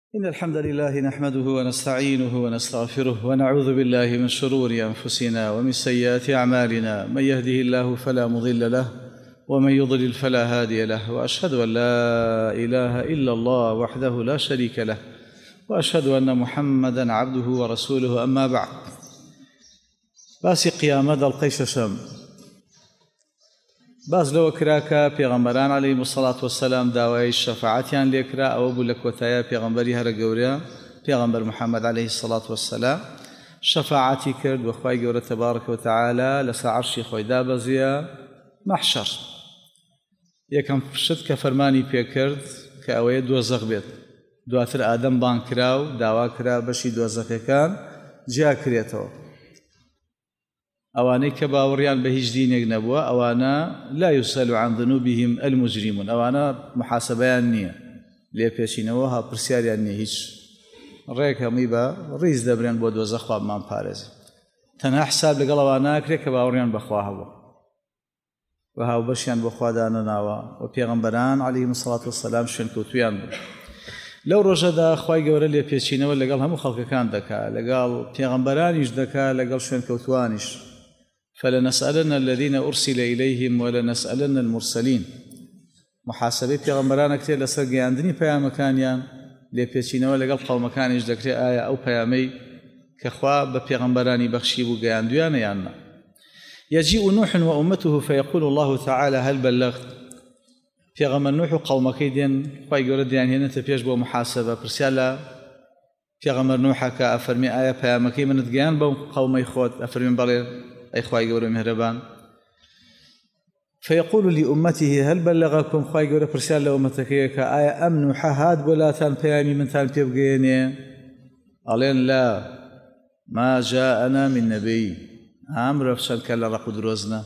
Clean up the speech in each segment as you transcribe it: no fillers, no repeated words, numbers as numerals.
إن الحمد لله نحمده ونستعينه ونستغفره ونعوذ بالله من شرور أنفسنا ومن سيئات أعمالنا. من يهده الله فلا مضل له ومن يضلل فلا هادي له، وأشهد أن لا إله إلا الله وحده لا شريك له، وأشهد أن محمدًا عبده ورسوله. أما بعد، باسی قیامەت دەڵقەی شەشەم باز لەوە کرا کە پێغەمبەران عەلەیهیمو سەڵات وەسەلام داوای شەفاعەتیان لێکرا. ئەوە بوو لە کۆتایە پێغەمبەری هەرە گەورە پێغەمبەر محەممەد عەلەیهی سەڵات وەسەلام شەفاعەتی کرد بۆ خوای گەورە تەبارەکە وتەعالە لەسەر عەرشی خۆی دابەزیە مەحشەر. یەکەم شت کە فەرمانی پێکرد کە ئەوەیە دۆزەخ بێت. دواتر ئادەم بانگ کرا و داوا کرا بەشی دۆزەخەکان جیا کرێتەوە. ئەوانەی کە باوەڕیان بە هیچ دینێک نەبووە ئەوانە لا یوسەل عن ذنوبهم المجرمون، ئەوانە محاسبەیان نییە، لێپێچینەوە هاوپرسیاریان نییە، هیچ ڕێک هەمووی بە ڕیز دەبرێن بۆ دۆزەخ خوا بمان پارێزێ. تەنها حساب لەگەڵ ئەوان ناکرێت کە باوەڕیان بەخوا هەبووە و هاوبەشیان بۆ خوا دانەناوە و پێغەمبەران عەلەیهیمو سەڵات وەسەلام شوێنکەوتوویان بوو. لەو ڕۆژەدا خوای گەورە لێپێچینەوە لەگەڵ هەموو خەڵکەکان دەکات، لەگەڵ پێغەمبەرانیش دەکات، لەگەڵ شوێنکەوتوانیش. فلنسألن الذين أرسل إليهم ولنسألن المرسلين. محاسبەی پێغەمبەرانە کرێ لەسەر گەیاندنی پەیامەکانیان، لێپێچینەوە لەگەڵ قەومەکانیش دەکرێت ئایا ئەو پەیامەی کە خوا بە پێغەمبەرانی بەخشی بوو گەیاندویانە یان نا. يجيء نوح وأمته فيقول الله تعالى هل بلغت. پێغەمبەر نوح و قەومەکەی دێن، خوای گەورە دەیانهێنێتە پێش بۆ محاسبە. پرسیار لە پێغەمبەر نوحەکە ئەفەرمێ ئایا پەیامەکەی منت گەیان بەو قەومەی خۆت؟ ئەفەرمێن بەڵێ ئەی خوای گەورە میهرەبان. فيقول لأمته هل بلغكم. خوای گەورە پرسیار لە ئومەتەکەیە کە ئایا ئەم نوحە هات بۆ لاتان پەیامی منتان پێ بگەێنێ؟ ئەڵێن لا ما جاءنا من نبي. ئەمرە چەند کە لە ڕق و درۆزنە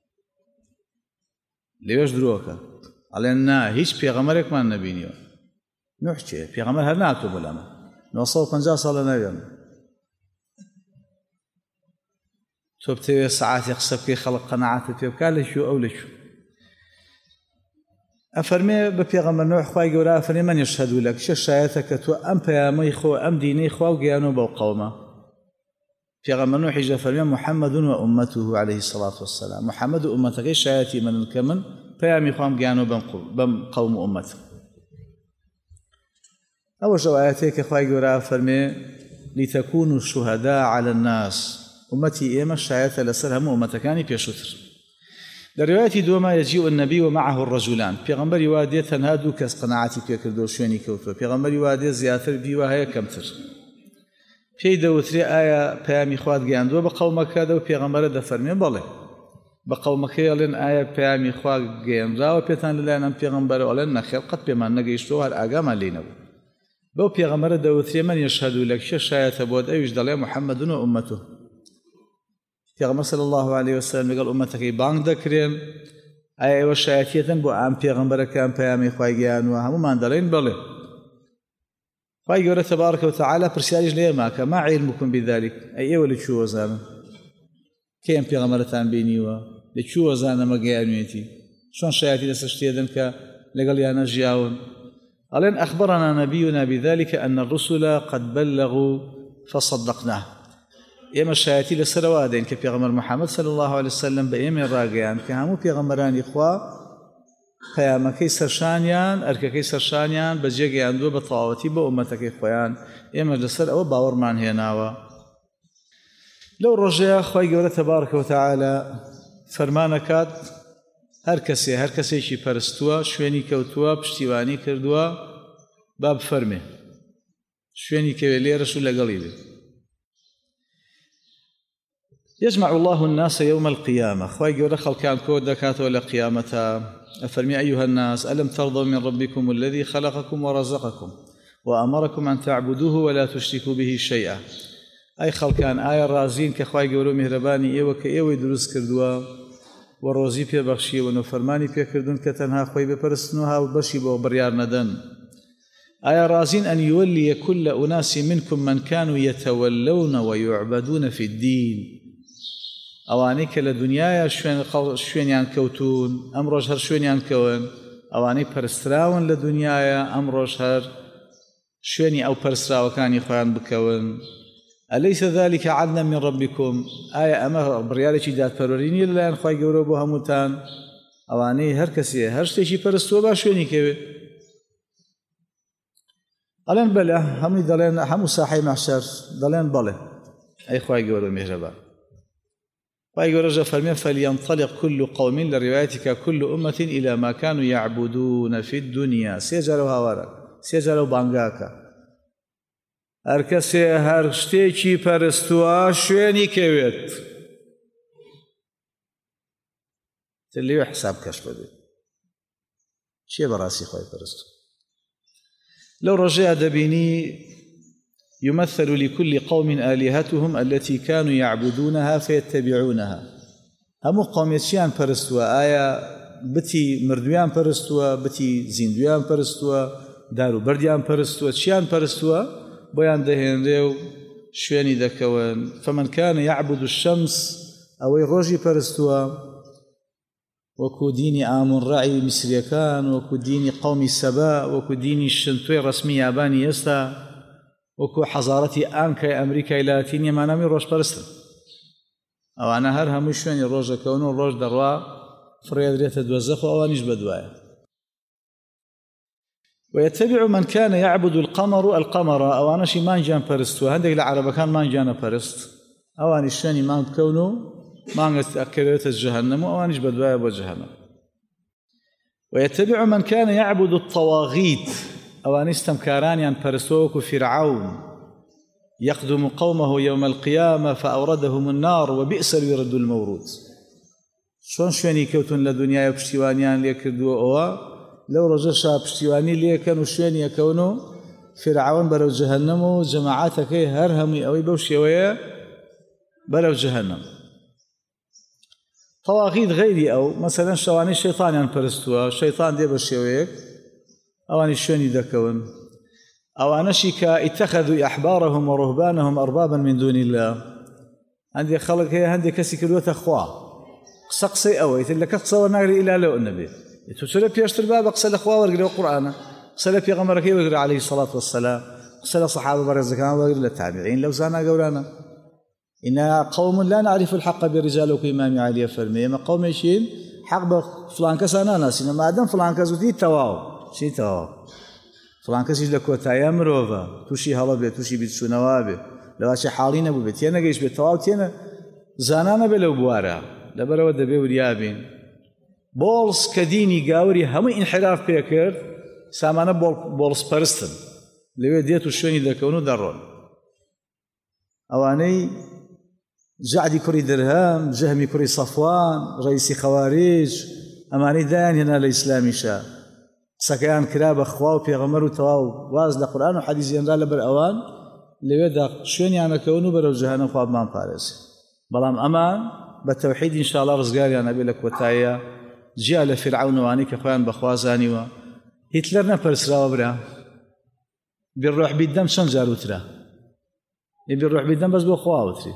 لێوێش درۆکە. ئەڵێن نا هیچ پێغەمبەرێکمان نەبینیوە. نوح چێ؟ پێغەمبەر هەر ناتوە بۆ لەمە 950 ساڵە نەوێن. تۆ بتەوێ سەعاتی قسە بکەی خەڵک قەناعەتت پێ بکات لەکوێ ئەو لەکوێ. ئەفەرمێ بە پێغەمبەر نوح خوای گەورە ئەفەرمێ من یەشهەد لەک، چه شایەتە کە تۆ ئەم پەیامەی خۆ ئەم دینەی خوا و گەیانەوە بەو قەومە. پێغەمبەر نوحیش ئەفەرمێ محەممەد وأمته عەلەیهی سەڵات وەسەلام، محەممەد و ئومەتەکەی شایەتی منن کە من پەیامی خوام گەیانەوە بەم قەوم و ئومەت. ئەوەش ئەو ئایەتەیە کە خوای گەورە ئەفەرمێ لتكونوا شهداء على الناس. أمتي إيما شاية لسر هم أمتكاني بيشوتر. لرواية دوما يجيء النبي ومعه الرجلان. پیغمبر وادي تنهادو كس قناعتي بيكردو شويني كوتو. پیغمبر وادي زياتر بيوهايا كمتر. في دوتري آية بيامي خواد گياندو بقومك هذا وبيغمبر دفرمي بالله. بقومك يلين آية بيامي خواد گياندا وبيتان لنا پیغمبر ولن نخيل قد بما نجيشتو هر آقام لينا. بو پیغمبر دوتري من يشهد لك شاية بود أيش دليل محمد وأمته. پێغەمبەر صلی الله علیه وسلم لەگەڵ ئومەتەکەی بانگ دەکرێن ئایا ئێوە شایەتیەتن بۆ ئەم پێغەمبەرەکان پەیامی خوای گەیانووە؟ هەموومان دەڵێن بەڵێ. خوای گەورە تەبارەکە وتەعالە پرسیاریش لێمە کە ما عیلمکم بذلک، ئەی ئێوە لەکوێ وەزانن؟ کێ ئەم پێغەمبەرەتان بینیوە؟ لەکوێ وەزانن ئەمە گەیانوێتی؟ چۆن شایەتی لەسەر شتێدن کە لەگەڵیانە ژیاون؟ ئەڵێن ئەخبرنا نبینا بذلك أن الرسل قد بلغوا فصدقناه. ئێمە شایەتی لەسەرەوە دەین کە پێغەمبەر محەممەد صلی الله عليه وسلم بە ئێمە ڕاگەیان کە هەموو پێغەمبەرانی خوا پەیامەکەی سەرشانیان ئەرکەکەی سەرشانیان بەجێگەیاندووە بە تەواوەتی بە ئومەتەکەی خۆیان. ئێمە لەسەر ئەوە باوەڕمان هێناوە. لەو ڕۆژەیە خوای گەورە تەبارەکە وتەعالە فەرمانەکات هەر کەسێکی پەرستووە شوێنی کەوتووە پشتیوانی کردووە با بفەرمێ شوێنی کەوێ لێرەش و لەگەڵی بێ. يجمع الله الناس يوم القيامة. خواهي قولة خلقان كود دكاتوا لقيامتها. أفرمي أيها الناس ألم ترضوا من ربكم الذي خلقكم ورزقكم وأمركم أن تعبدوه ولا تشركوا به شيئا. أي خلقان آية رازين كخواهي قولوا مهرباني إيوة كإيوة دروس كردوا وروزي بي بخشي ونفرماني بي كردون كتنها خواهي بپرستنوها وبشي بوبريار ندن. آية رازين أن يولي كل أناس منكم من كانوا يتولون ويعبدون في الدين. ئەوانەی کە لە دنیاە شوێنیان کەوتون ئەمڕۆژ هەر شوێنیان کەون، ئەوانەی پەرستراون لە دنیاە ئەمڕۆژ هەر شوێنی ئەو پەرستراوەکانی خۆیان بکەون ئەلەیسە ذلك عدلا من ربكم ئایا ئەمە بڕیارێکی دادپەروەری نیە لەلایەن خوای گەورە بۆ هەمووتان ئەوانەی هەر کەسێ هەر شتێکی پەرستووە با شوێنی کەوێت ئەڵێن بەلە هەمووی دەڵێن هەموو ساحەی مەحشەر دەڵێن بەڵێ ئەی خوای گەورە میهرەبان خوای گەورەژە فەرمێ فەلیەنطەلق كل قوم لروايتك كل أمة إلى ما كانوا يعبدون في الدنيا سێ جارە هاوارە سێ جارە بانگاکە هەر کەسێ هەر شتێکی پەرستووە شوێنی کەوێت تر لێوێ حساب کەش بەبێت چییە بەڕاستی خوای پەرستوو لو رجاء دبيني يمثل لكل قوم آلهتهم التي كانوا يعبدونها فيتبعونها هم قوميتشيان پرستوا آيا بتي مردويان پرستوا بتي زيندويان پرستوا دارو برديان پرستوا تشيان پرستوا بيان دهين ريو شويني دكوان فمن كان يعبد الشمس أو يروجي پرستوا وەکو دینی ئامونڕاعی میسریەکان وەکو دینی قەومی سەبا وەکو دینی شنتوی ڕسمی یابانی ئێستا وەکو حەزارەتی ئانکای ئەمریکای لاتینی مانامی ڕۆژپەرستن ئەوانە هەر هەمووی شوێنی ڕۆژەکەون و ڕۆژ دەڕوا فڕێدرێتە دۆزەخ و ئەوانیش بەدوایە ويتبع من كان يعبد القمر ئەوانەشی مانگیان پەرستووە هەندێک لە عەرەبەکان مانگیانە پەرست ئەوانی شوێنی مانگ بکەون و مانگت أكلت الجهنم وأنش بدوايا بجهنم ويتبع من كان يعبد الطواغيت أوانستم كارانيان برسوك فرعون يقدم قومه يوم القيامة فأوردهم النار وبئس الورد المورود شون شواني كوتون لدنيا بشتوانيان ليكردوا أوا لو رجشا بشتواني ليكنوا شواني يكونوا فرعون برو جهنم وجماعاتك هرهمي أوي بوشيوية برو جهنم طواغيت غيري أو مثلا شواني الشيطان ينبرستوا الشيطان دي بشيويك أواني شوني دكون أو أنشيكا اتخذوا أحبارهم ورهبانهم أربابا من دون الله عندي خلق هي عندي كسي كلوة أخوة قصقصي أوي لك قصة ونقري إلى لو النبي تسلب يشتر باب قصة الأخوة ورقل القرآن قصة في غمرك وقرأ عليه الصلاة والسلام قصة صحابة برزكان ورقل التابعين لو زانا قولانا إنها قوم لا نعرف الحق بالرجال وكإمام علي فرمي ما قوم يشين حق بفلان كس أنا ناس إنما عدم فلان كس ودي تواو شيء تواو فلان كس يجلك وتايا مروفا توشي هلا بيت توشي بيت شو نوابه لو أشي حالين أبو بيت ينا جيش بتواو تينا زانانا بلو بوارا لبرا ودبي وريابين بولس كديني قاوري هم انحراف بيكر سامانا بولس برستن لو ديتو شوني ذكونو درون أواني جعدي كري درهم جهمي كري صفوان رئيسي خوارج أماني دان هنا الإسلامي شاء سكيان كراب أخواه في غمر وتواو واز لقرآن وحديث ينرى لبر أوان لويدا شوني أنا كونو برو جهنم خواب مان فارس بلام أمان بالتوحيد إن شاء الله رزقاري أنا بلك وتايا جاء لفرعون واني كخوان بخوازاني و هتلر نفرس راوبرا بالروح بالدم شن جاروترا بالروح بالدم بس بخواه وتري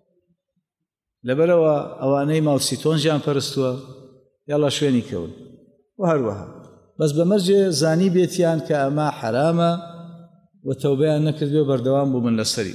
لبروا أواني ماوسيتون جان فرستوا يلا شويني كون وهروها بس بمرجع زاني بيتيان كأما حرامة وتوبيان نكذبه بردوام بمن لسري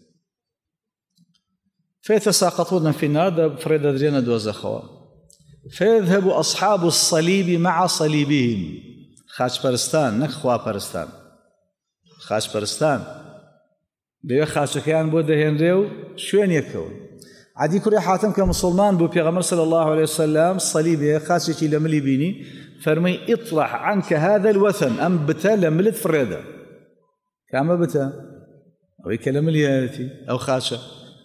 فيتساقطون في النار فريد درينا دوزخوا فيذهب أصحاب الصليب مع صليبهم خاش برستان نخوا برستان خاش برستان بيو خاشكيان بودهن ريو شوين يكون عدي كوري حاتم كمسلمان بو بيغمر صلى الله عليه وسلم صليبي خاشكي لملي بيني فرمي اطرح عنك هذا الوثن أم بتا لملت فريدة كاما بتا أو يكلم لياتي أو خاشة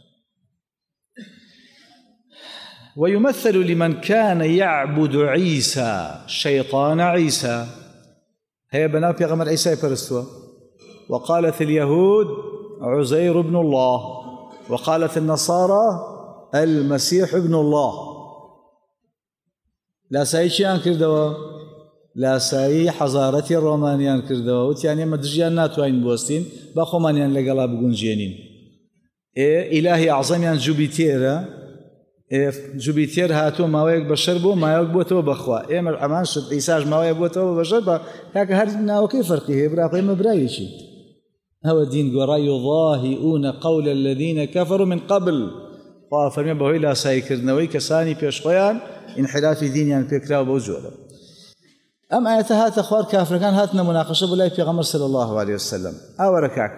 ويمثل لمن كان يعبد عيسى شيطان عيسى هي بنات بيغمر عيسى يبرستوا وقالت اليهود عزير ابن الله وقالت النصارى المسيح ابن الله لا سايشيان كردوا لا ساي حضارتي الرومانيان كردوا وتياني مدرجيان ناتوين بوستين باخومانيان لقلا بقون جينين إلهي أعظميان جوبيتير هاتو ماويك بشر بو ماويك بوتو بخوا إيمر أمان شد عيساج ماويك بوتو بشر با هكا هر ناو كيف فرقي هي برا قيمة برايشي هو الدين قرا يضاهئون قول الذين كفروا من قبل ففرمي بهوي لا سايكرنوي كساني بيشخويان انحراف دينيان بيكراو بوجوده ام ايتها تخوار كافر كان هاتنا مناقشه بلاي في غمر صلى الله عليه وسلم او ركعك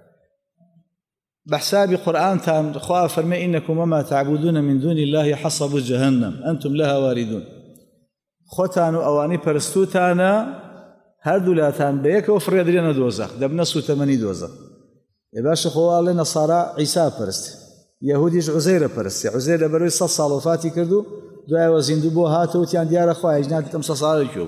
بحساب قرآن تام خوا فرمي إنكم وما تعبدون من دون الله حصب جهنم أنتم لها واردون خوتان أواني برستوتانا هردولاتان بيك وفريد لنا دوزخ دبنا سوتمني دوزخ يباش خوا الله نصارى عيسى برست يهودي عزير برست عزير بروي صال وفاتي كردو دعاء وزندو بو هاتو تيان ديار خوا اجنات تم صال كيو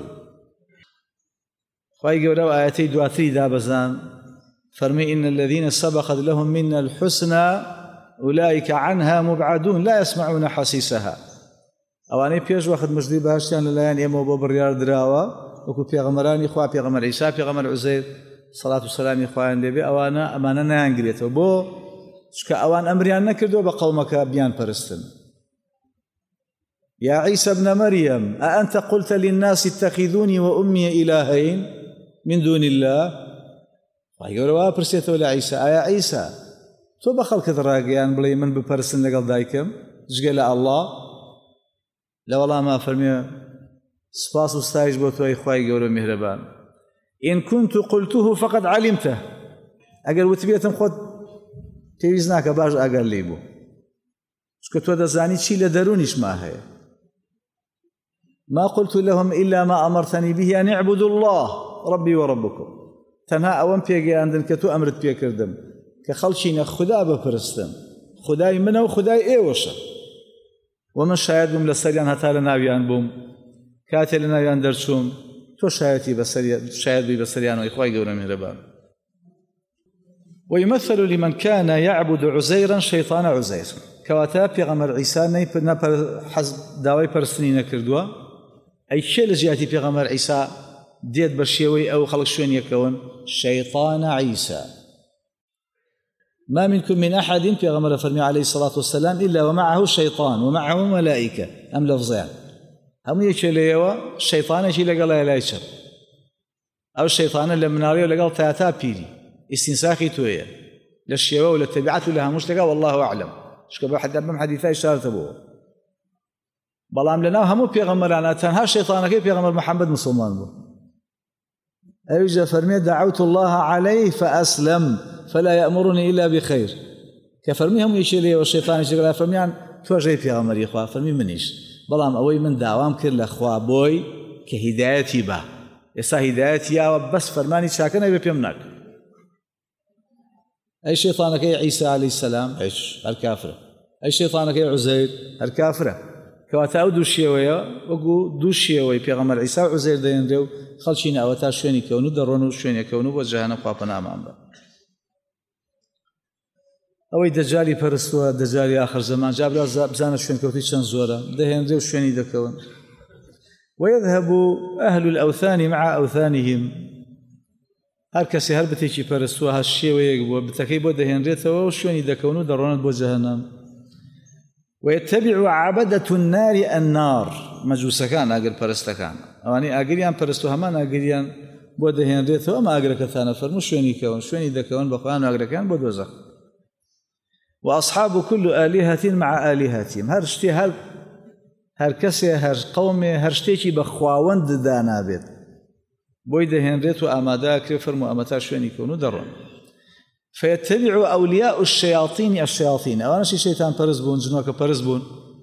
خوا يقولوا آياتي دواتري دابزان فرمي إن الذين سبقت لهم منا الحسنى أولئك عنها مبعدون لا يسمعون حسيسها أواني بيج واخد مجدي بهاشتان للايان يمو بو بريار دراوة وكو بيغمراني خوا بيغمر عيسى بيغمر عزير صلاة والسلام إخوان لبي أوانا أمانا نانقريتو بو شكا أوان أمريان نكردو بقومك بيان برستن يا عيسى ابن مريم أأنت قلت للناس اتخذوني وأمي إلهين من دون الله ويقولوا برسيتو لعيسى يا عيسى تو بخلك الراقيان بلي من ببرسن لقل دايكم جقل الله لا والله ما فرمي سباس وستايج بوتو إخوائي يقولوا مهربان إن كنت قلته فقد علمته أقل وتبيتم خود تيوزناك باش أقل ليبو شكو دزاني شي لدرونيش ما هي ما قلت لهم إلا ما أمرتني به أن اعبدوا الله ربي وربكم تنها أوان بيقياندن كتو أمرت بيكردم كخلشين خدا بپرستم خداي منه وخداي إيوشا ومن شاهد بم لسريان هتا لناويان بوم كاتي لناويان درشوم تو شاهد بي بسريان وإخوائي قونا مهربان ويمثل لمن كان يعبد عزيرا شيطان عزير كواتا بيغمر عيسى نبر حزب داوي برسنين كردوا أي شيء لجياتي بيغمر عيسى ديت برشيوي أو خلق شوين يكون شيطان عيسى ما منكم من أحد بيغمر فرمي عليه الصلاة والسلام إلا ومعه شيطان ومعه ملائكة أم لفظين هم يشيليوا شيطان يشيل قال لا يشر أو الشيطان اللي مناري ولا قال تاتا بيري استنساخي تويه للشيوة ولا التبعات لها مشتقة والله أعلم شكبه حد أمام حديثة إشارة أبوه بلام لنا همو بيغمر تنها الشيطان كيف بيغمر محمد مسلمان بو أيجا فرمي دعوت الله عليه فأسلم فلا يأمرني إلا بخير كفرميهم يشيلي والشيطان يشيلي فرميان توجه بيغمر يخوا فرمي منيش بلام أوي من دعوام كر لأخوا بوي كهدايتي با يسا هدايتي يا بس فرماني شاكنا يبقى بيمناك أي شيطانك يا عيسى عليه السلام إيش الكافرة أي شيطانك يا عزير الكافرة كواتا دو شيويا وقو دو شيوي بيغمر عيسى وعزير دين ريو خلشين أوتا شويني كونو درونو شويني كونو وجهانا قوابنا أمام با أوي دجالي برستوا دجالي آخر زمان جاب لا بزانا شوين كوتي شان زورا دهين ريو شويني دكون ويذهب أهل الأوثان مع أوثانهم هركسي هربتيشي برستوا هالشيوي بتكيبو دهين ريتوا وشويني دكونو درونو بوجهانا ويتبع عبدة النار النار مجوسكان أقل برستكان أواني أقليان برستو همان أقليان بودهين ريثو أما أقلك ثانا فرمو شويني كون شويني دكون بقوان أقلكان بودوزق وأصحاب كل آلهة مع آلهتهم هرشتي هركسي هر قومي هرشتيكي بخواوند دانا بيت بودهين ريثو أمادا كرفرمو أمتا شويني كونو درون فيتبع أولياء الشياطين أولا شيطان برزبون جنوك برزبون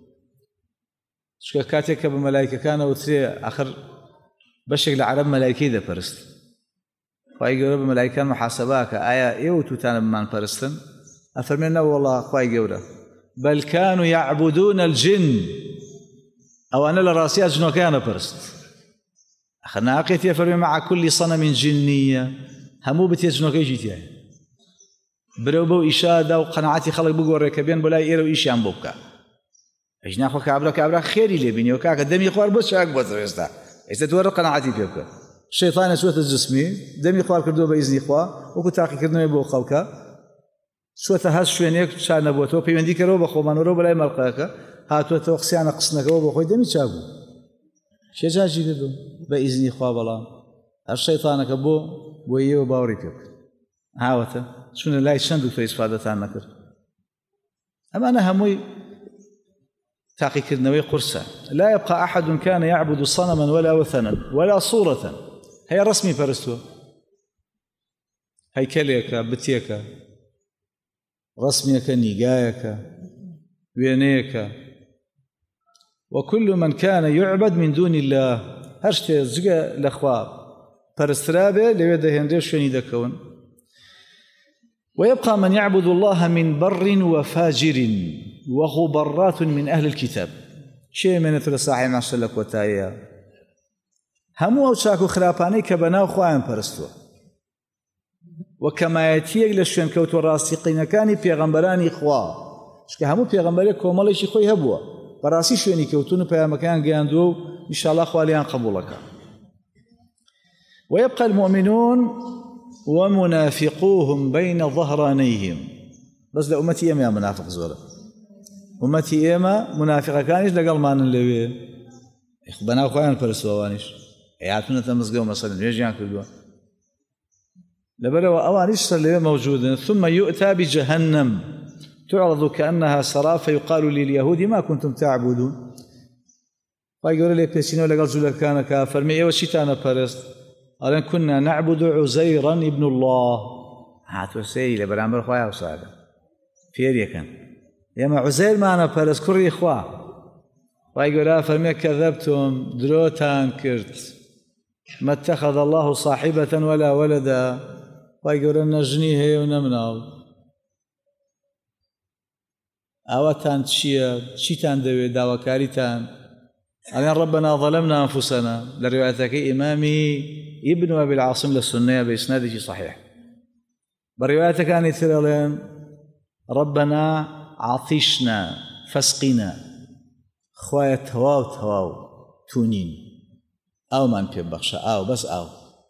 شكا كاتيك بملائكة كانوا وثري آخر بشكل عرب ملائكي ده برست خواهي قولوا بملائكة محاسباك آية إيوتو تانا بمان برستن أفرمينا والله خواهي قولوا بل كانوا يعبدون الجن أو أنا لراسيات جنوكيانا برست أخرنا أقيت يفرمي مع كل صنم جنية همو بتي جنوكي جيتيا برو بو إشادة وقناعاتي خلق بقوا ركبين بلا إيرو إيشيان بوكا إجنا أخوة كعبرا خيري لي بيني وكاك دمي خوار بس شاك بس رستا إذا تورو قناعاتي بيوكا الشيطان سوة الجسمي دمي خوار كردو بإذن إخوة وكو تاقي كردو يبو خلقا سوة هاس شوينيك شان نبوتو بيوندي كرو بخو منورو بلا ملقاكا هاتو توقسيانا قصنك وبخوي دمي شاكو شجاجي كردو بإذن إخوة بلا الشيطانك بو بويه وباوري بيوكا هاوتە چونە لای چەند و فەیسفادەتان نەکرد ئەمانە هەمووی تاقیکردنەوەی قورسە لا يبقى أحد كان يعبد صنما ولا وثنا ولا صورة هي رسمي پەرستووە هەیکەلێکە بتێکە ڕسمێکە نیگایەکە وێنەیەکە وكل من كان يعبد من دون الله هەر شتێ جگە لەخوا پەرسترا بێ لەوێ دەهێنرێ شوێنی دەکەون ويبقى من يعبد الله من بر وفاجر وغبرات من أهل الكتاب شيء من الصحيح مع شلك وتايا همو أو شاكو خراباني كبناو خواهم برستو وكما يتيق لشوين كوتو راسقين كاني بيغمبراني خوا شكا همو بيغمبري كوماليشي خوي هبوا براسي شويني كوتونو بيا مكان قاندو إن شاء الله خواليان قبولك ويبقى المؤمنون ومنافقوهم بين ظهرانيهم بس لأمتي يا منافق زولا أمتي إما منافقة كانش لقل ما نلوي بناو خوان برسوانيش يعطونا تمزقوا مثلا يجيان كردوا لبروا أوانيش اللي موجودة ثم يؤتى بجهنم تعرض كأنها سراب فيقال لليهود ما كنتم تعبدون فيقول لي بيسينو لقل زولا كان كافر مئة وشيتانا برست قال كنا نعبد عزيرا ابن الله هاتوا سيلة برامبر خويا وصاده فيريا كان يا عزير معنا برس كري خوا ويقول فرمي كذبتم دروتان كرت ما اتخذ الله صاحبة ولا ولدا ويقول نجنيه ونمناو اوتان تشيتان دوي داوكاريتان قال ربنا ظلمنا انفسنا لروايتك امامي ابن أبي العاصم للسنية بإسناده صحيح بروايته كان يترى ربنا عطشنا فاسقنا خوايا تواو تونين أو من بيبخشا أو بس أو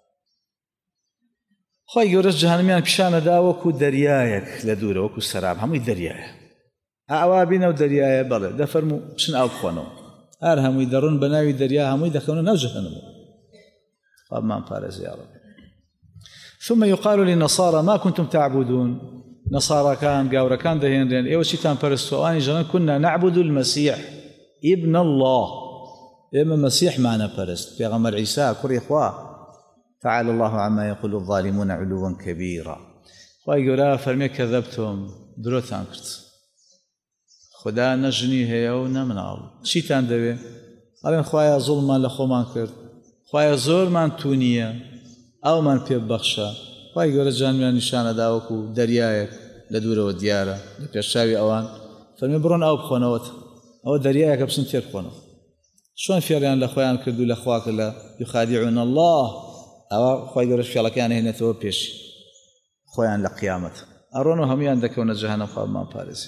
خوايا يورس جهنميان بشانة دا وكو دريايك لدورة وكو السراب همو دريايا أوابين ودريايا بله دا فرمو بشن أو بخوانو همو يدرون بناوي دريا همو يدخلون نو جهنمو ما فارس يا رب ثم يقال للنصارى ما كنتم تعبدون نصارى كان قاورا كان دهين ايوه شيتان فرستواني جنان كنا نعبد المسيح ابن الله اما مسيح معنا فرست في غمر عيسى كري اخواه تعالى الله عما يقول الظالمون علوا كبيرا ويقول فرمي كذبتم دروتان كرت خدا نجني هي ونمناو شيتان دوي قال خوايا ظلما لخومان كرت خواهی زور من تونیه او من پی بخشه خواهی گوره جانمیان نشانه داوکو دریایک لدوره و دیاره لپیشاوی اوان فرمی برون او بخونوت او دریایک بسن تیر بخونو شون فیاریان لخوایان کردو لخواک لا یخادعون الله او خواهی گوره فیالکیان هنه تو پیش خوایان لقیامت ارونو همیان دکون جهنم خواب من پارزی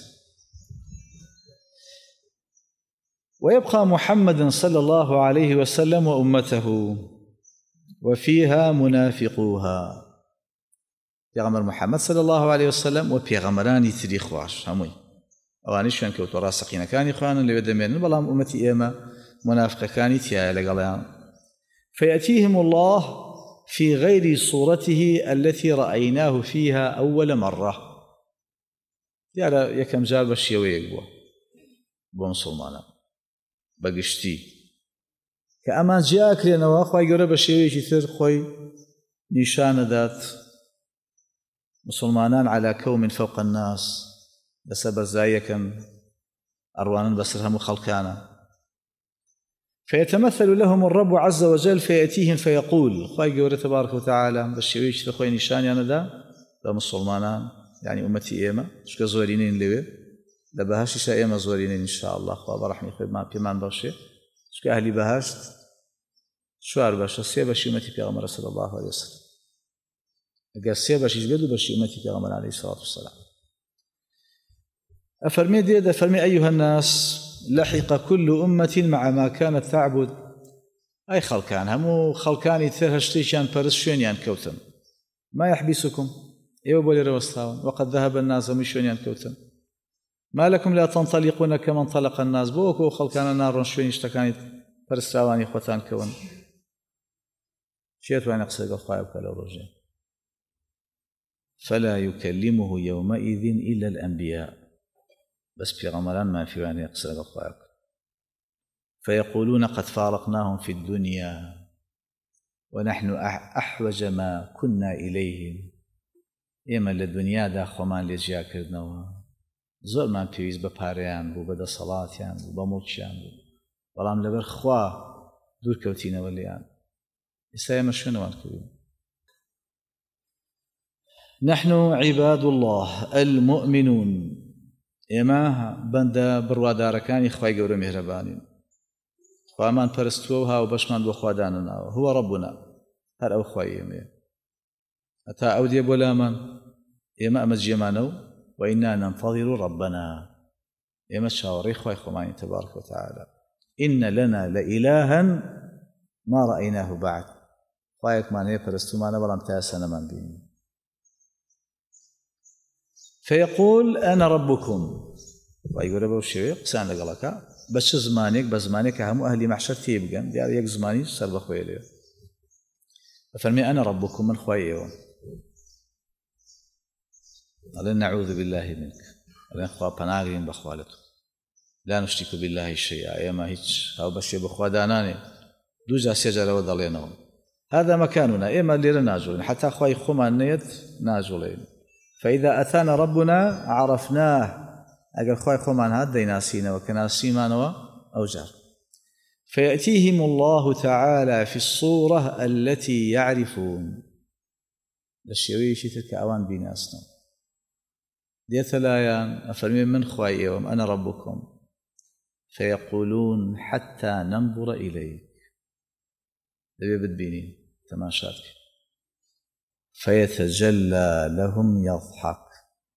ويبقى محمد صلى الله عليه وسلم وأمته وفيها منافقوها پیغمبر محمد صلى الله عليه وسلم وبيغمراني تري خواش هموي اواني شوان كوتو راسقين كاني خوان اللي ودمين بلام امتي ايما منافق كاني تيا لقليان فيأتيهم الله في غير صورته التي رأيناه فيها أول مرة يا يكم جار بشيوي بومسلمانا بقشتي كأما جاءك لنا أخوي قرب الشيء يثير خوي نشان ذات مسلمانان على كوم فوق الناس بسبب زايكم أروانا بسرهم خلقانا فيتمثل لهم الرب عز وجل فيأتيهم فيقول خوي قرب تبارك وتعالى بالشيء يثير خوي نشان يعني ذا مسلمانان يعني أمتي إيما شكا زورينين لوي لبهاش شائما زورينين إن شاء الله خواب رحمي خير ما بيمان باشي شكا أهلي بهاشت شوار باشا سيباشي أمتي بيغمر صلى الله عليه وسلم قال سيباشي جبدو باشي أمتي بيغمر عليه الصلاة والسلام أفرمي ديدا فرمي أيها الناس لحق كل أمة مع ما كانت تعبد أي خلقان همو خلقان يتفرها شتيشان برسشونيان كوتن ما يحبسكم إيو بولي روستاون وقد ذهب الناس ومشونيان كوتن ما لكم لا تنطلقون كما انطلق الناس بوكو خلقان النار شوين اشتكانت برسراواني خوتان كون شيت وين اقصد الخايب كلا رجع فلا يكلمه يومئذ إلا الأنبياء بس في غمران ما في وان يقصر الخواك فيقولون قد فارقناهم في الدنيا ونحن أحوج ما كنا إليهم إما للدنيا دا خمان لجيا كردنوا زور ما بيويز بپاريان بو بدا صلاتيان بو بموتشيان بو بلام لبر خوا دور كوتين وليان إسايا مشونوان كبير نحن عباد الله المؤمنون إما بند برواداركاني خواي قورو مهربانين خوامان پرستوها وبشمان بو خواداننا هو ربنا هر أو خواي إما أتا أودي بولامان إما أمجيمانو وإنا ننتظر ربنا إما الشاوري خواي خماني تبارك وتعالى إن لنا لإلها ما رأيناه بعد خوايك ماني پرستو مانا بلام تاسنا من بيني فيقول أنا ربكم ويقول ربو الشيء قسان لقلك بس زمانك هم أهلي محشر تيبقى ديار يك زماني سر بخوي ليه ففرمي أنا ربكم من خويهم قال نعوذ بالله منك قال خوا پناهين بخوالته لا نشرك بالله شيئا يا ما هيك أو بس بخوا داناني دوجا سجر وضلينهم هذا مكاننا إما اللي ناجولين حتى خوي خما نيت ناجولين فإذا أتانا ربنا عرفناه أجل خوي خمان هذا يناسينا وكناسيما أوجار فيأتيهم الله تعالى في الصورة التي يعرفون للشيويش تلك أوان بناسنا ديت الآيان أفرمي من خويهم أنا ربكم فيقولون حتى ننظر إليك دبي بدبينين تماشاتك فيتجلى لهم يضحك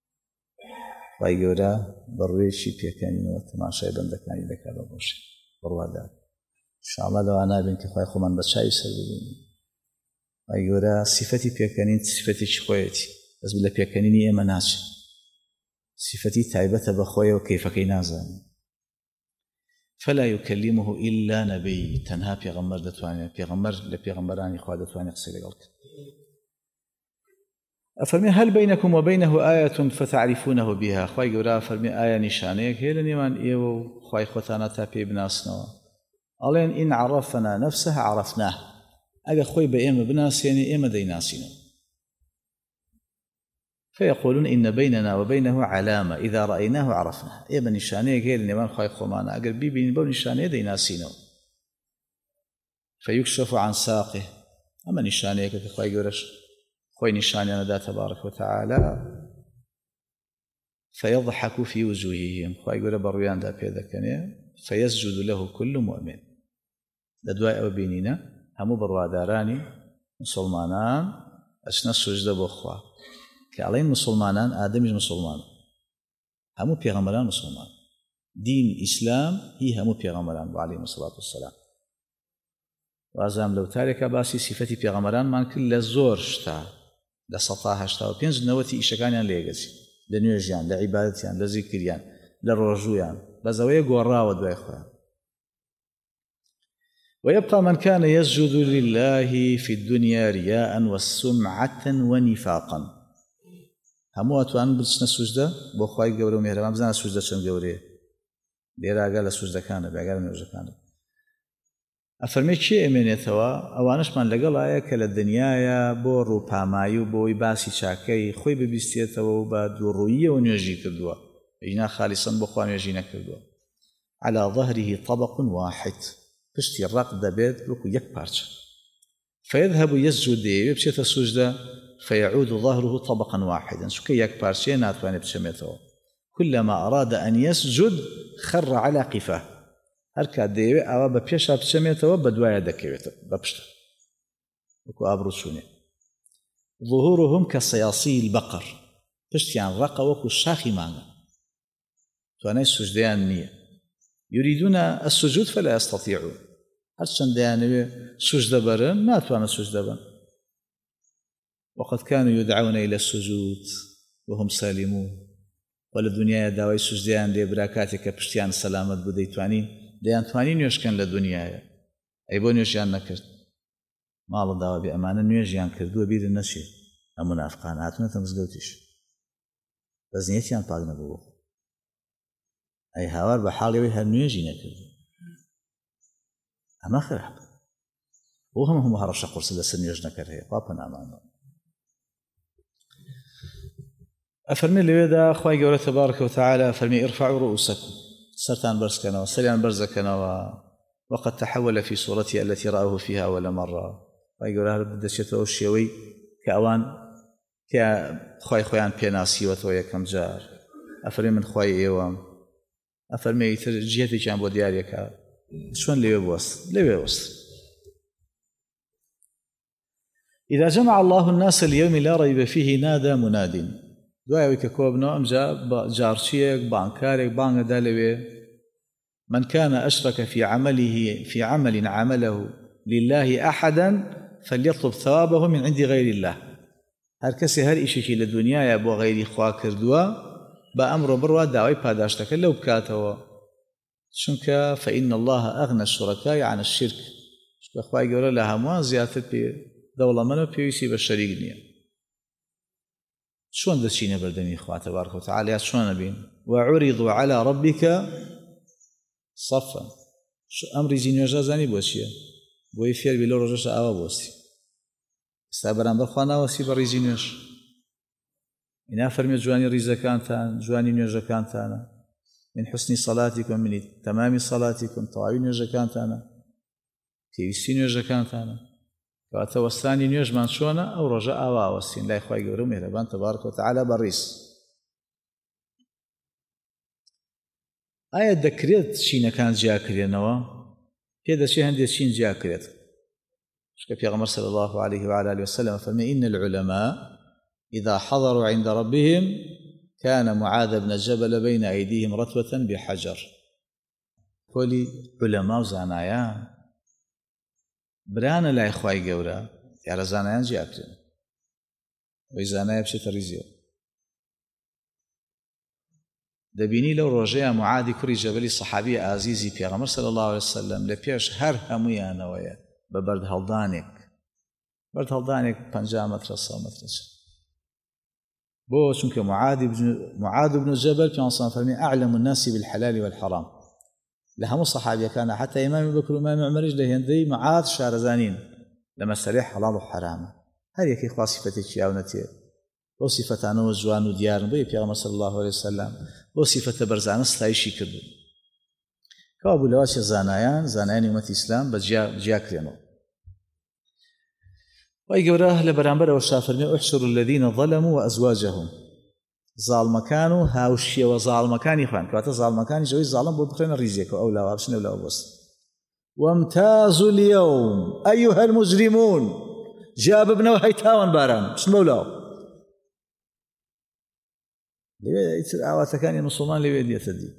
ويقول برويشي بيكانين وتماشي بندكاني لك هذا الرشي بروادات إن شاء الله لو أنا بنك خواي خمان بشاي سربيني ويقول صفتي بيكانين صفتي شخويتي بس بلا بيكانيني إما ناشي صفتي تعبت بخوي وكيف كينازاني فلا يكلمه إلا نبي تنها بيغمر دتواني بيغمر لبيغمراني خوا دتواني قصير قلت أفرمي هل بينكم وبينه آية فتعرفونه بها خواي قرا فرمي آية نشانيك هي لنيوان إيو خواي خوتانا تابي بناسنا ألين إن عرفنا نفسه عرفناه أجا خوي بإيما بناس يعني إيما ديناسنا فيقولون إن بيننا وبينه علامة إذا رأيناه عرفناه إيما نشانيك هي لنيوان خواي خومانا أجا بيبين بو نشانيه ديناسنا فيكشف عن ساقه أما نشانيك خواي قرش خوي نشاني أنا تبارك وتعالى فيضحك في وجوههم خوي يقول برويان دا بيدا كنيه فيسجد له كل مؤمن لدواء أو بيننا همو برواداراني مسلمانان أشنا السجدة بأخوا كعلين مسلمانان آدمي مسلمان همو بيغمران مسلمان دين إسلام هي همو بيغمران وعليهم الصلاة والسلام وأزام لو تارك باسي صفتي بيغمران من كل زور شتا لسطاها شتا وبينز نوتي إشكانيان ليغسي لنيوجيان لعبادتيان لذكريان للرجويان لزوية قراء ودواء إخوان ويبقى من كان يسجد لله في الدنيا رياء والسمعة ونفاقا همو أتوان بلسنا السجدة بوخواي قولي ومهربان بزانا السجدة شن قولي ديرا قال السجدة كان بيقال نيوجة كان أفرميت شيء إمنيتوا أوانش من لقل آيك للدنيا بو روبامايو بو إباسي شاكي خوي ببستيتوا وبادو روية ونيوجي كردوا إجنا خالصا بخوان يجينا كردوا على ظهره طبق واحد بشتي الرق دبيت بكو يك بارشا فيذهب يسجد يبشيت السجدة فيعود ظهره طبقا واحدا سكي يك بارشا ناتواني بشميتوا كلما أراد أن يسجد خر على قفاه هركا ديوي أو ببيشا بشميتوا بدوايا دكيوتا ببشتا وكو أبرسوني ظهورهم كصياصي البقر بشتيان رقا وكو شاخي مانا تواني السجديان نية يريدون السجود فلا يستطيعون هرشان ديانوي سجد برن ما تواني سجد برن وقد كانوا يدعون إلى السجود وهم سالمون وللدنيا داوي سجديان دي براكاتك بشتيان سلامت بديتواني ديان تواني نيوشكن لدنيا أي بو نيوشيان نكرت ماڵ داوا بێ ئەمانە نوێژیان کردووە بیر نەچێ ئەم منافقان هاتونەتە مزگەوتیش بەس نیەتیان پاک نەبوو ئەی هاوار بە حاڵیەوەی هەر نوێژی نەکرد ئەمە خراپە بۆ هەموو هەڕەشە قورسە لەسەر نوێژ نەکرد هەیە خوا پەنامانەوە ئەفەرمێ لەوێدا خوای گەورە تەبارەکە وتەعالە فەرمی ارفعوا رؤوسكم سەرتان بەرزکەنەوە سەریان بەرزەکەنەوە وقد تحول في صورته التي رأوه فيها أول مرة خوای گەورە هەر دەچێتەوە شێوەی کە ئەوان کە خوای خۆیان پێناسیوەتەوە یەکەم جار ئەفەرمێ من خوای ئێوەم ئەفەرمێ ئیتر جێتێکیان بۆ دیارێکە چۆن لەوێ بوەست لەوێ وەست إذا جمع الله الناس اليوم لا ريب فيه نادى مناد دوایەوەی کە کۆبنەوە ئەمجا جارچیەک بانکارێک بانگەدا لەوێ من كان أشرك في عمل عمله لله أحدا فليطلب ثوابه من عند غير الله هەر کەسێ هەر ئیشێکی لە دنیایە بۆ غەیری خوا کردووە بە ئەمڕۆ بڕوا داوای پاداشتەکە لەو بکاتەوە چونکە فإن الله أغنى الشركاء عن الشرك چونکە خوای گەورە لە هەمووان زیاتر دەوڵەمەند و پێویستی بە شەریک نییە چۆن دەچینە بەردەمی خوا تەبارەکە وتەعالە یا چۆن ئەبین وعرضوا على ربك صفا ئەم ریزی نوێژە زانی بۆ چییە بۆی فێربی لەو ڕۆژەشە ئاوا بۆستی ئێستا بەرامبەر خوا ناوەسی بە ریزی نوێژ ئینا فەرمێ جوانی ریزەکانتان جوانی نوێژەکانتانە من حسنی صلاتكم من تمامی صلاتكم تەواوی نوێژەکانتانە پێویستی نوێژەکانتانە کەواتە وەستانی نوێژمان چۆنە ئەو ڕۆژە ئاوا ئاوەستین لای خوای گەورە و میهرەبان تەبارەکە وتەعالە بەڕیز ئایا دەکرێت چینەکان جیاکرێنەوە پێدەچێت هەندێک چین جیاکرێت چونکە پێغەمبەر صلی الله عليه وعلى آله وسلم فەرمێ إن العلماء إذا حضروا عند ربهم كان معاذ بن جبل بين أيديهم رتوة بحجر كل علماء زانایان برانە لای خوای گەورە دیارە زانایان جیاکرێن وەی زانایە بچێتە ریزیەوە دەبینی لەو ڕۆژەیە معادی کوڕی جەبەلی سەحابی ئازیزی پێغەمبەر صلی الله عليه وسلم لە پێش هەر هەموویانەوەیە بە بەرد هەڵدانێک 50 مەترە 100 مەترە بۆ چونکە معاد بن جەبەل پێغەمبەر فەرمی أعلم الناس بالحلال والحرام لە هەموو سەحابیەکانە حتى ئیمامی بەکر و ئیمامی عومەریش لە هێندەی معاد شارەزانین لە مەسەلەی حەڵاڵ و حەرامە هەر یەکەی خوا سیفەتێکی یاونەتێ بۆ سیفەتانەوە جوان و دیارن بۆیە پێغەمبەر صلی الله عليه وسلم بۆ سیفەتە بەرزانە ستایشی کردو کەوا بوو لەواشە زانایانی ئومەتی ئیسلام بە جیاکرێنەوە وای گەورە لە بەرامبەرەوە فەرمێ احشروا الذين ظلموا وأزواجهم زاڵمەکان و هاوشێوە زاڵمەکانی خوان کەواتە زاڵمەکانی ژەوەی زاڵم بۆ بخرێنە ریزێکەوە ئەو لاوا بچنە و لاوە بۆست وامتازوا اليوم أيها المجرمون جا ببنەوە هەی تاوان باران بچن بەو لاوە لەوێ ئیتر ئاواتەکانی موسڵمان لەوێ دێتە دی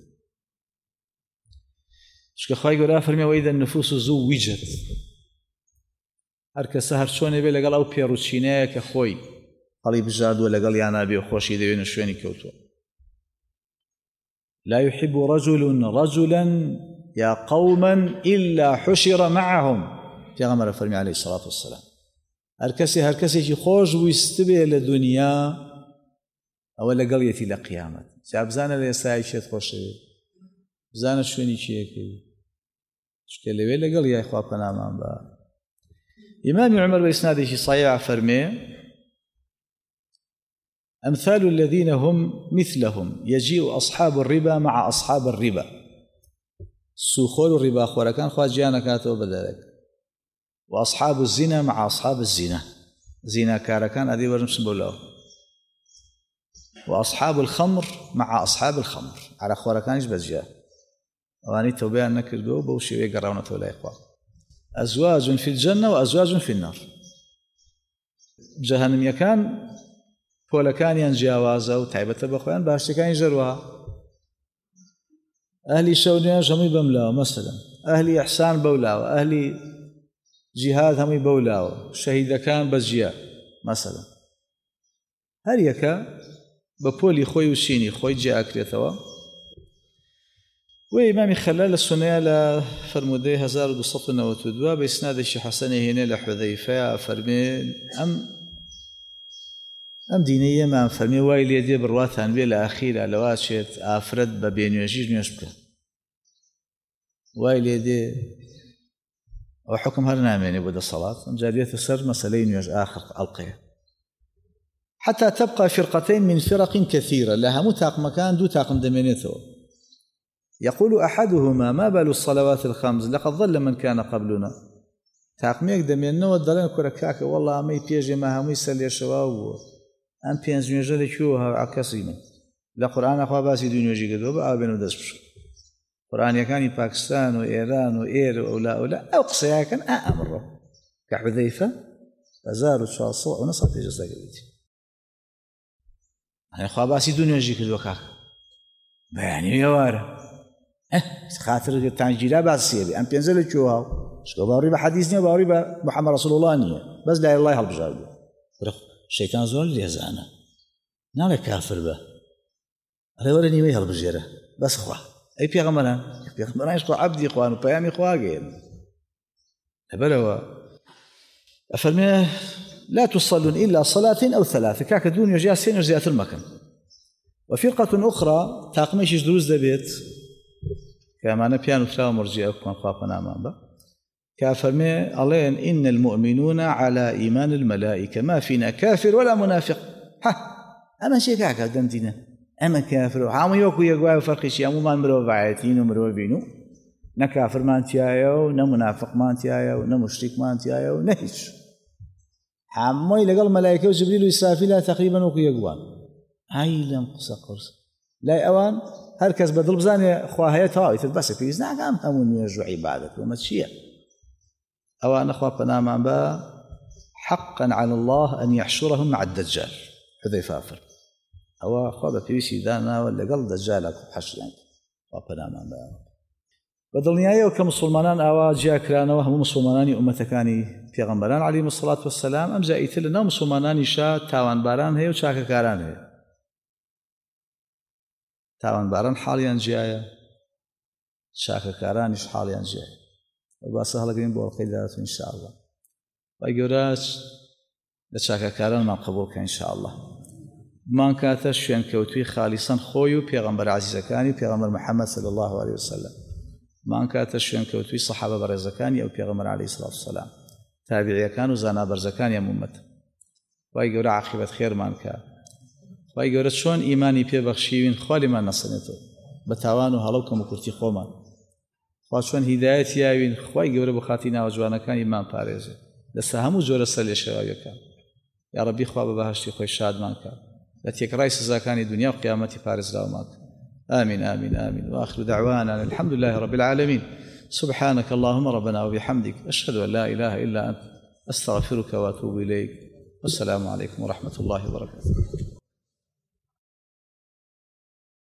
چونکە خوای گەورە فەرمێ وإذا النفوس زوجت هەر کەسە هەر چۆنێ بێ لەگەڵ ئەو پێڕوچینەیە کە خۆی هەڵی بژاردووە لەگەڵ یانە بێ و خۆشی دەوێنە شوێنی کەوتووە لا يحب رجل رجلا يا قوما إلا حشر معهم پێغەمبەر فەرمی عليه الصلاة والسلام هەر کەسێکی خۆش ویست بێ لە دنیا ئەوە لەگەڵیەتی لە قیامەت جا بزانە لە ئێستای شێت خۆشەوێت بزانە شوێنی چیەکەی چونکە لەوێ لەگەڵ یای خوا پەنامان بە ئیمامی عومەر بە ئیسنادێکی صحیح فەرمێ أمثال الذين هم مثلهم يجيء أصحاب الربا مع أصحاب الربا سوخور الربا خوركان خواجيانا كاتوا بذلك وأصحاب الزنا مع أصحاب الزنا زنا كاركان هذه ورمس بولاو وأصحاب الخمر مع أصحاب الخمر على خوركانش بزجاه واني توبيان نكردو بوشي ويقراونا تولا إخوان أزواج في الجنة وأزواج في النار جهنم يكان پۆلەکانیان جیاوازە و تایبەتە بەخۆیان باشەکانی ژەروە ئەهلی شەونیان هەمووی بەملاوە مەسەلەن ئەهلی ئیحسان بەولاوە ئەهلی جیهاد هەمووی بەولاوە شەهیدەکان بەجیا مەسەلەن هەر یەکە بە پۆلی خۆی و شینی خۆی جیاکرێتەوە و ئیمامی خەلال لە سونەیە لە فەرمودەی 1292 بە ئیسنادێکی حەسەنی هێنێ لە حوذەیفە فەرمێ ئەم ئەم دینەیە ئێمان فەرمی وای لێ دێ بڕواتان بێ لە ئاخیرا لەوا چێت ئافرەت بە بێنوێژیش نوێژ بکات وای لێ دێ ئەو حکم هەر نامێنێ بۆ دەسەڵات ئەمجا دێتە سەر مەسەلەی نوێژ ئاخر ئەڵقەیە حتى تبقى فرقتين من فرق كثيرة لها متاق مكان دو تاقم دمينيته يقول أحدهما ما بال الصلوات الخمس لقد ظل من كان قبلنا تاقميك دمينه ودلين كوركاك والله أمي بيجي ما همي سلي شواو أم بينز نيجل كيوها عكسينا لا قرآن أخوة باسي دون يجي قدوب آبين ودسبش قرآن يكاني باكستان وإيران وإير ولا أو قصيا كان أمره كحذيفة أزار وشاصع ونصف في جزء قلتي يعني أخوة باسي دون يجي قدوب كاك يعني يواره خاطر تنجيلا باسي أم بينزل كيوها شو باوري بحديثني وباوري بمحمد رسول الله نية بس لا الله هالبجاري الشيطان زول اللي يزعنا نعم كافر به ريورني ويه هالبجيرة بس خوا أي بيغمران يشكو عبدي إخوان وبيامي خواقين بلوا أفرمي لا تصلون إلا صلاة أو ثلاثة كاك دون يجاسين وزيات المكان وفرقة أخرى تاقميش دروز دبيت كما نبيان وثلاثة مرجئة وكما خافنا أمام با كافرمي ألين إن المؤمنون على إيمان الملائكة ما فينا كافر ولا منافق أما شيء كاكا دمتنا أما كافر وحامو يوكو يقوى وفرقي شيء أمو ما نمرو بعيتين ومرو بينو نكافر ما انتيايو نمنافق ما انتيايو نمشرك ما انتيايو نهيش حامو يلقى الملائكة وجبريل وإسرافيل تقريبا وكو يقوى هاي لم قصة قرص لا أوان هركز بدل بزاني خواهية تاوي بس في إذنك أم همون يرجو عبادك ومتشيع أوان أخوة بنامان با حقا على الله أن يحشرهم مع الدجال حذيفة أفر أو أخوة بيسي دانا ولا قل دجالك حشر يعني وبنامان با بدلنيايا وكمسلمانان أوا جاكرانا وهم مسلمانان أمتكاني في غنبران عليهم الصلاة والسلام أم زائت لنا مسلمانان شا تاوان باران هي وشاكا كاران هي تاوان باران حاليا جايا شاكا كارانش حاليا جايا وباسه لقين بول قيدات إن شاء الله ويقراش لشاكا كاران ما قبولك إن شاء الله ما كاتش شين كوتوي خالصا خويو بيغمبر عزيز كاني بيغمبر محمد صلى الله عليه وسلم ما كاتش شين كوتوي صحابة برزكاني أو بيغمبر عليه الصلاة والسلام تابعي كانوا زانا برزكاني يا ممت ويقرا عاقبة خير ما كان ويقرا شلون إيماني بيبخشيين خالي ما نصنته بتوانو هلوكم وكرتي خوما وشون هداية ياوين خواي جورا بخاتينا وجوانا كان إمام باريزي لسه جورا سلي شوايا كان يا ربي خوا ببهشتي خوي شاد مان كان لتيك رايس زاكاني دنيا وقيامتي باريز لا ماك آمين آمين آمين وآخر دعوانا الحمد لله رب العالمين سبحانك اللهم ربنا وبحمدك أشهد أن لا إله إلا أنت أستغفرك وأتوب إليك والسلام عليكم ورحمة الله وبركاته